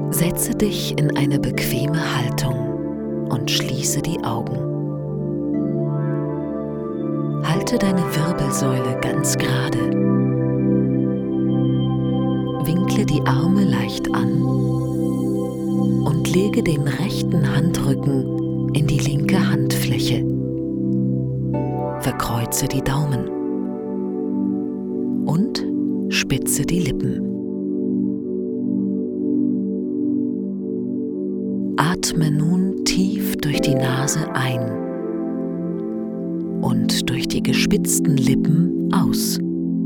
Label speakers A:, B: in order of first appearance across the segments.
A: Setze dich in eine bequeme Haltung und schließe die Augen. Halte deine Wirbelsäule ganz gerade. Winkle die Arme leicht an und lege den rechten Handrücken in die linke Handfläche. Verkreuze die Daumen und spitze die Lippen. Atme nun tief durch die Nase ein und durch die gespitzten Lippen aus.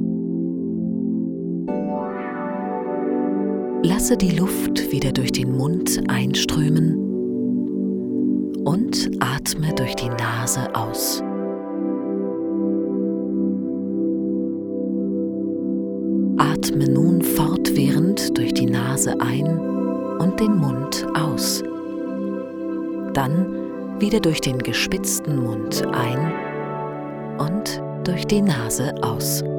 A: Lasse die Luft wieder durch den Mund einströmen und atme durch die Nase aus. Atme nun fortwährend durch die Nase ein und den Mund aus. Dann wieder durch den gespitzten Mund ein und durch die Nase aus.